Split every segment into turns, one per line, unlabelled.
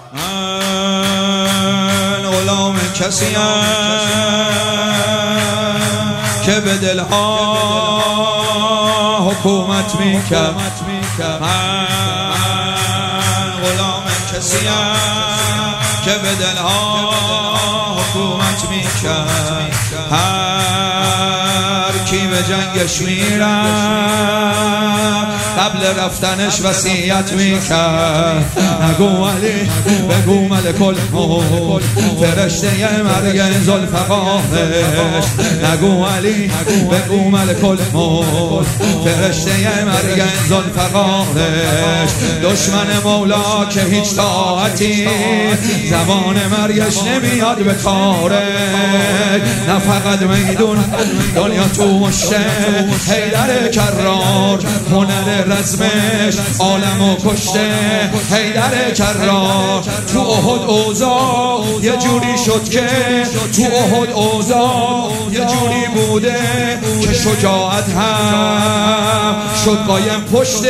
من غلام کسیم که به دلها حکومت میکرد. من غلام کسیم که به دلها حکومت میکرد. هر کی به جنگش میرم قبل رفتنش وصیت میکرد. نگو علی بگو ملک الموت فرشته مرگ ذوالفقارش. نگو علی بگو ملک الموت فرشته مرگ ذوالفقارش. دشمن مولا که هیچ طاعتی زبان مرگش نمیاد به کارش. نه فقط میدون دنیا تو مشته حیدر کرار هنر رزمش عالمو کشته. حیدر کرار تو احد اوضاع یه جوری شد که تو احد اوضاع یه جوری بوده که شجاعت هم شد قایم پشته.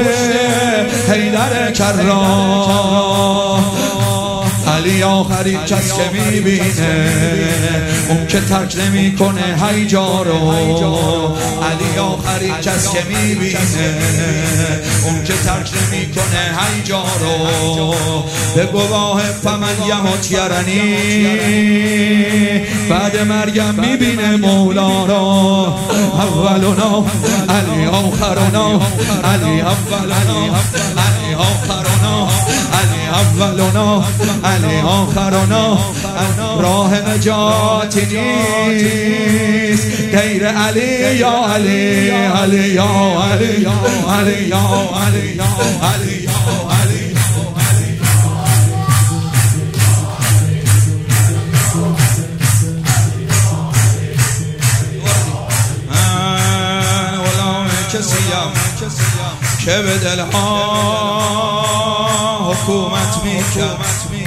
حیدر کرار علی آخرین کس که میبینه اون که ترک نمی کنه هیجا رو. علی آخرین کس که میبینه اون که ترک نمی کنه هیجا رو. به گواه فمن یموت یرنی بعد مرگم میبینه مولا را. اولنا علی آخرنا علی اولنا علی آخرنا علی اولنا علی آخرنا. راه نجاتی نیست غیر علی یا علی علی یا علی علی یا علی علی یا علی. من غلام کسیم که به دلها حکومت میکرد.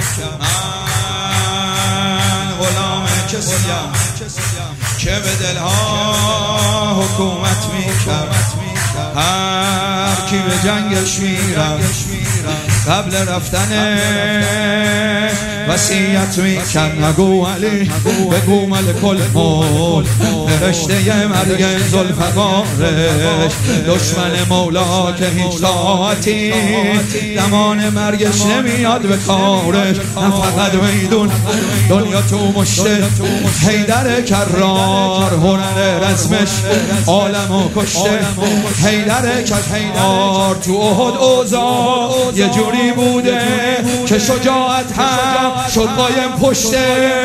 غلام کسیم که به دلها حکومت میکرد. هر کی به جنگش میرم قبل رفتنش وصیت میکرد. نگو علی بگو ملک الموت فرشته مرگ ذوالفقارش. دشمن مولا که هیچ طاعتی زمان مرگش نمیاد به کارش. نه فقط میدون دنیا تو مشته حیدر کرار هنر رزمش عالمو کشته. حیدر کرار تو احد اوضاع یه جوری بوده که شجاعت هم شد قایم پشته.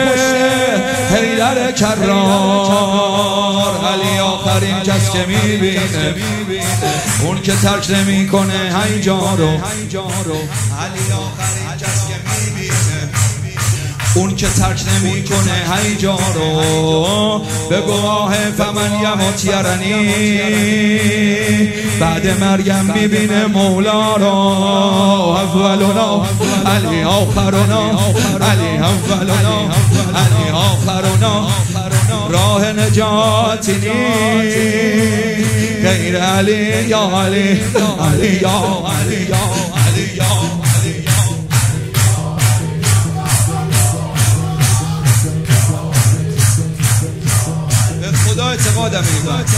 حیدر کرار علی آخرین کس که میبینه اون که ترک نمی کنه هیجا رو. علی آخرین کس که میبینه اون که ترک نمی کنه هیجا رو. به گواه فمن یموت یرنی بعد مرگم میبینه مولا را. اولنا علی آخرنا علی اولنا علی آخرنا. راه نجاتی نیست غیر علی یا علی علی یا علی یا علی یا علی. خدا اعتقادم میداد.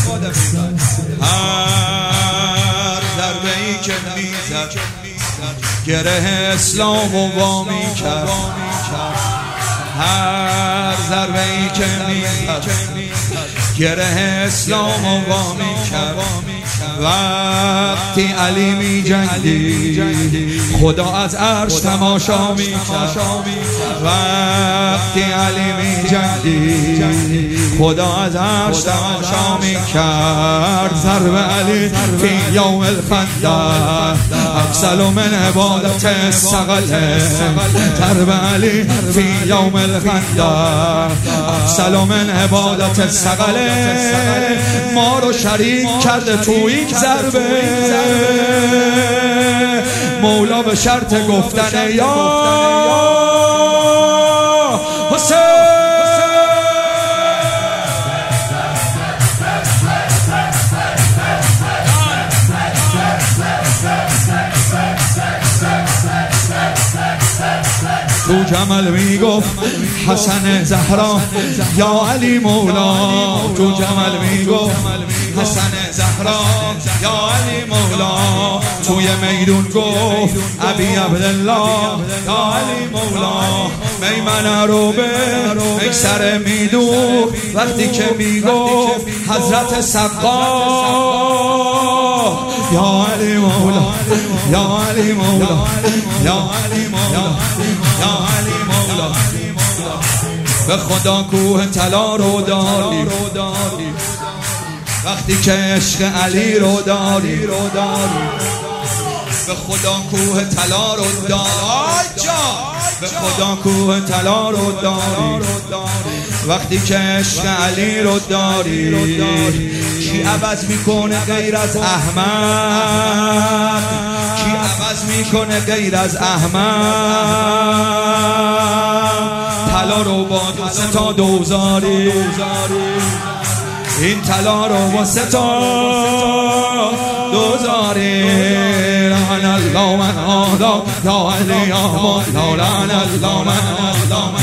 هر ضربه ای که میزد گره اسلام و وامی کرد. هر ضربه ای که میزد گره اسلام و وامی کرد. وقتی علی می جنگید خدا از عرش تماشا می کرد. وقتی علی می جنگید خدا از عرش تماشا می کرد. ضرب علی فی یوم الخندق افضل من عبادت الثقل. ضرب علی فی یوم الخندق افضل من عبادت الثقل. ما رو شریک کرده تو این ضربه مولا به شرط گفتن یا حسین. تو جمل میگفت حسن زهرا یا علی مولا، تو جمل میگفت حسن زهرا یا علی مولا، توی میدون گفت ابی عبدالله یا علی مولا. میمنه رو به اکسر میدون وقتی که میگفت حضرت سقا یا علی مولا یا علی مولا یا علی مولا یا علی مولا. به خدا کوه طلا رو داری وقتی که عشق علی رو داری، به خدا کوه طلا رو داری، به خدا کوه طلا رو داری وقتی که عشق علی رو داری. کی عوض میکنه غیر از احمد؟ کی عوض میکنه غیر از احمد؟ طلا رو با 2 تا دوزاری، این طلا رو با 3 تا دوزاری. لعن الله من آدا یا علی یا مولا، لعن الله من آدا